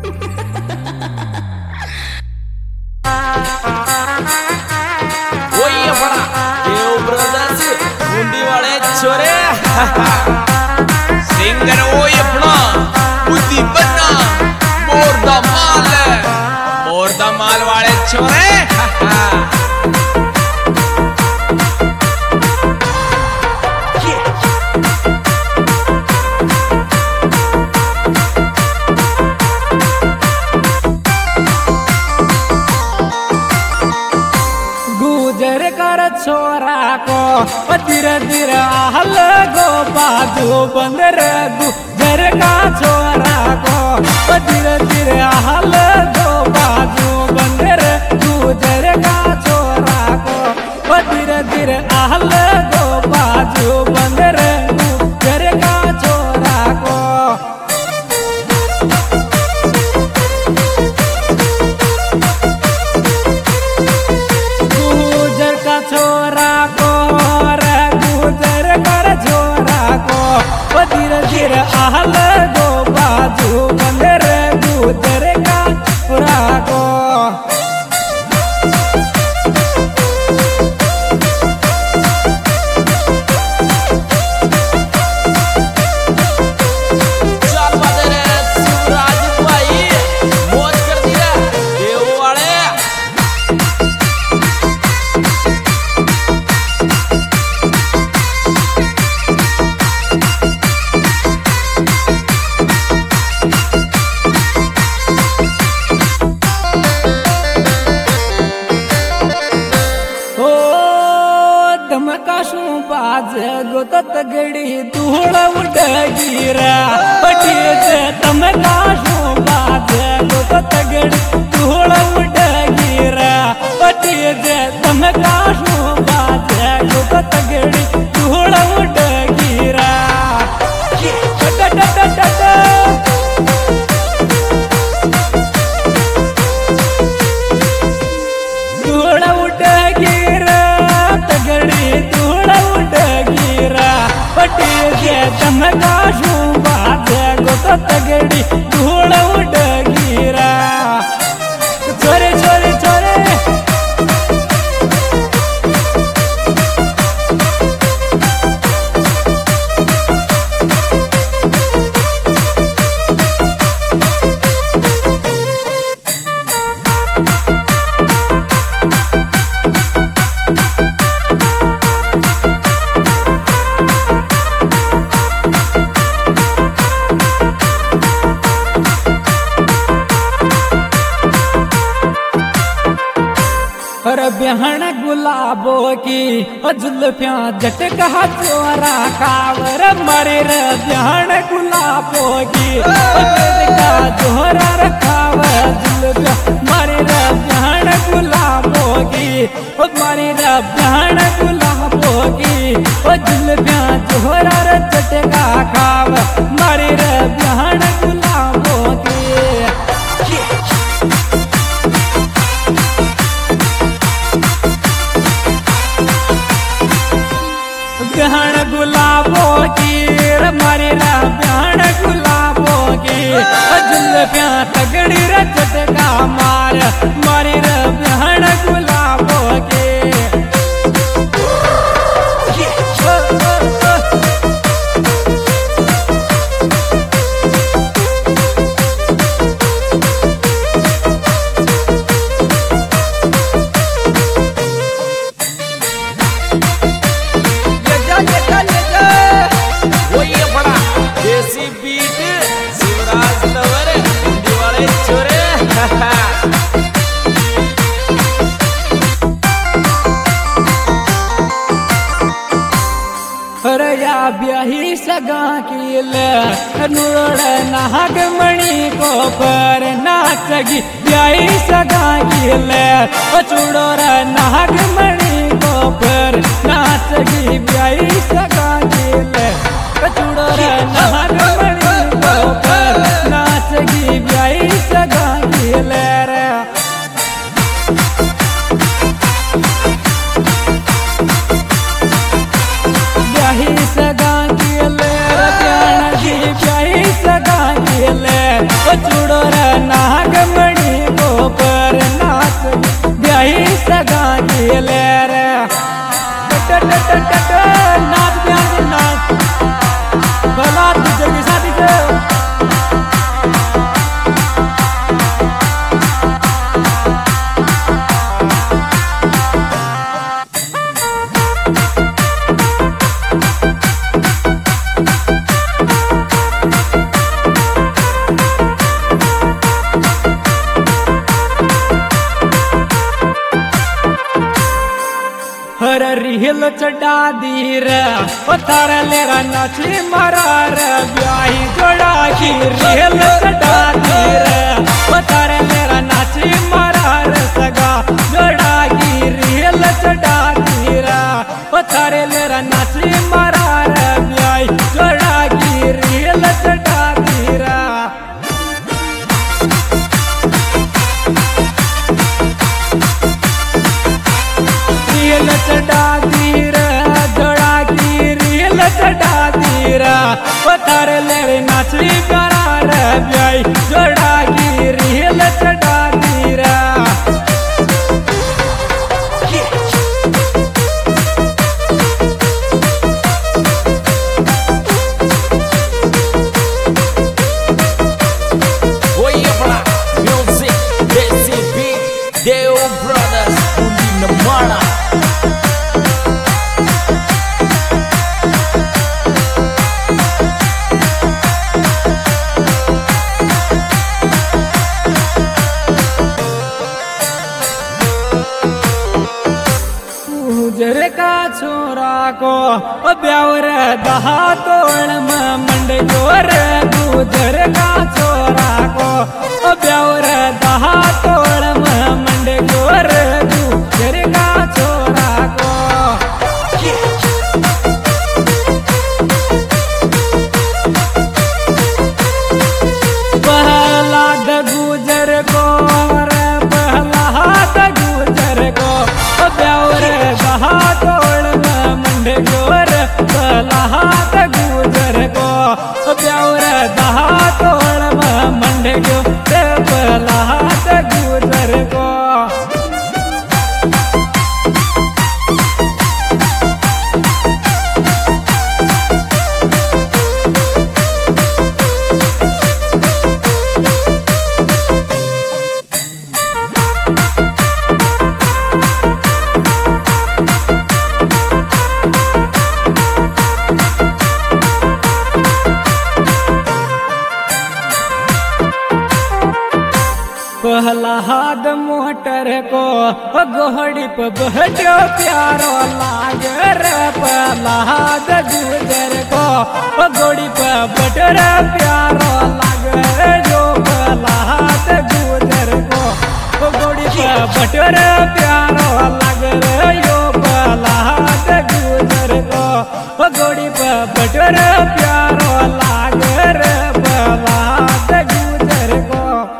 ये बड़ा देव ब्रदर्स मुंडी वाले छोरे सिंगर वो ये अपना बुद्धि बन्ना मोर द माल वाले छोरे गुजर कर छोरा को धीरे धीरे हल गो बाजू बंदर गुजर का छोरा को धीरे धीरे हल गो बाजू बंदर गुजर का छोरा को धीरे धीरे हल गो बाजू बंदर गुजर का छोरा को छोरा को रे गुजर कर छोरा को धीरे धीरे आहल गो बाजू बंदर गुजर का छोरा को बाज गोतत गड़ी धूल उड़ गिरा पटीज तमकाशो बाज गोतत गड़ी धूल उड़ गिरा पटीज तमकाशो बाज गोतत गड़ी धूल उड़ गिरा धूल उड़ गिरा तगड़ी धूल तमकाशो बाज गोतत गड़ी धूल उड़ गिरा छोरे छोरे छोरे बिहन गुलाबो की जुल्फिया झटका चोरा कावर मरे रे बिहन गुलाबो की झटका चोरा रखाव जुल्फिया मरे रे बिहन गुलाबो की मरे रे बिहन गुलाबो की जुल्फिया चोरा झटका खाव मरे रे बिहन गुलाबो की बिहान गुलाबो की मारी रा बिहान गुलाबो की जुल्फिया तगड़ी रे झटका मार मारी रा बिहान गुलाबो की ब्याही सगा की नूड़ नाग मणि को पर नाचगी ब्याही सगा की चूड़ोर नाग मणि को पर नाचगी ब्याही सगा की चूड़ोर नाग मणि को पर नाचगी ब्याही सगा की सगा की चूड़ोर नागमणि गोपर नाथ ब्याही सगा दिले रे नाथ ब्याही नाथ भला तुझे की शादी से हर रिहल चढ़ा दी रे थार लेरा नाची मरार ब्याही जोड़ा की रिहल चढ़ा दी रे थार लेरा नाची मरार सगा जोड़ा की रिहल चढ़ा दी रे थार लेरा नाची मरार ब्याही जोड़ा की रिहल चढ़ा दी रे चढ़ा दीरा जोड़ा की रियल चढ़ा दीरा पतार ले नाची करार ब्याई जोड़ा की रियल चढ़ा दीरा Oi, अपना music desi beat Dev brothers कुंडी नमाना गुजर का छोरा को ब्यावर दहा तोड़ मंड जोर गुजर का छोरा को ब्यावर दहा तोड़ मंड जोर गुजर का छोरा को पहला गुजर को पहला गुजर को ब्यावर दहा तोड़ मंड जोर पहला गुजर को ब्यावर दहा तोड़ मंड जोर पहला गुजर को पहला हाथ मोटर को गोहड़ी पे बहटो प्यारो लाग रे पहला हाथ गुजर को गोड़ी पे बटर प्यारो लाग रे जो पहला हाथ गुजर को गोड़ी पे बटर प्यारो लाग रे यो पहला हाथ गुजर को गोड़ी पे बटर प्यारो लाग रे पहला हाथ गुजर को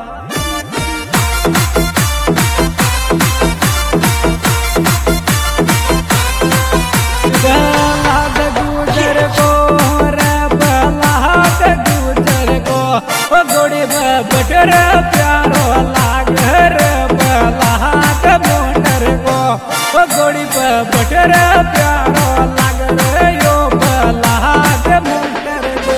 गुजर को रे पहला गुजर को गोड़ी बटर प्यारो लाग रे पहला मोटर को गोड़ी बटर प्यारो लाग रे यो पहला मोटर को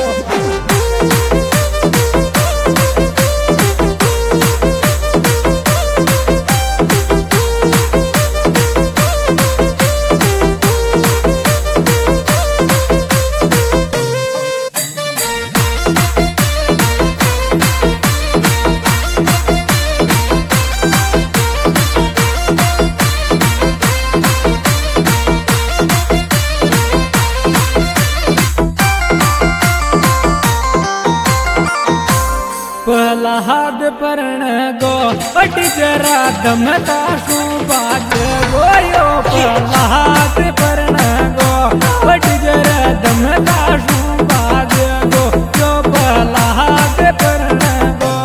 प्रहलाद परण गो जरा दमता सु बाज गोयो प्रहलाद परण गो जरा दमता सु बाज गो जो प्रहलाद परण गो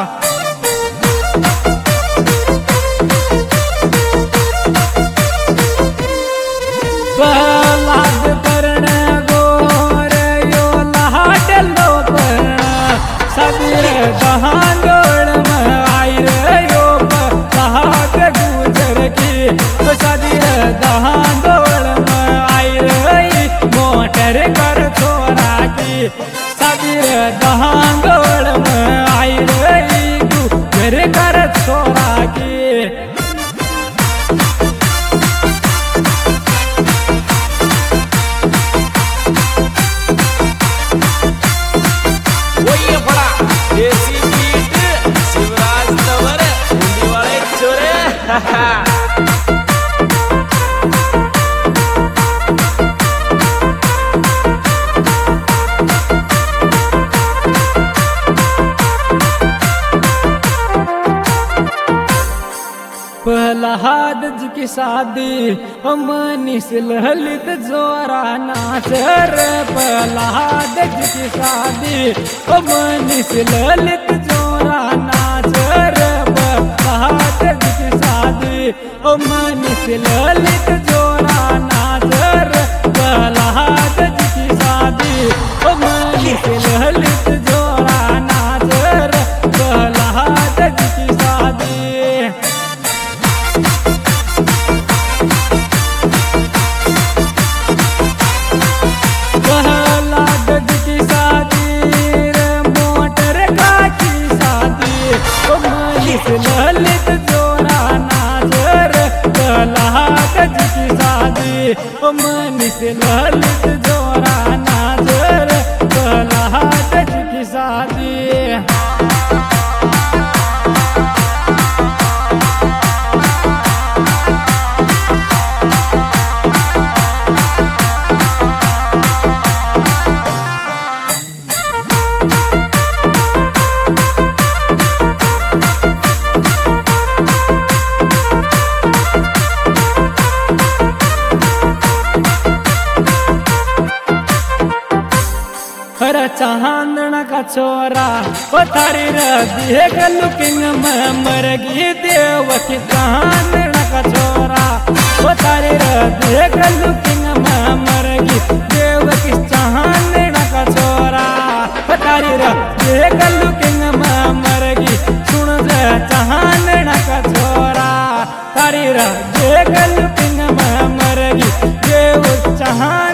प्रहलाद परण गो रे यो लाडलो परण सबीर दहान प्रहलाद जी की शादी मनीष ललित जोरा नाच रे। प्रहलाद जी की शादी मनीष ललित जोरा नाच रे। प्रहलाद जी की शादी मनीष ललित जोरा नाच रे। प्रहलाद जी की शादी मनीष ललित जोरा नाच रे। प्रहलाद जी की शादी ललित जोरा नाच रे। प्रहलाद जी की शादी मनीष ललित जोरा नाच रे। प्रहलाद जी की शादी चांदना का छोरा पथारी देख लुकिंग में मरगी देवकी। चांदना का छोरा पथारी देख लुकिंग में मरगी देवकी। चांदना का छोरा पथारी देख लुकिंग में मरगी। सुन जे चांदना का छोरा तारी देख लुकिंग में मरगी देव। चांद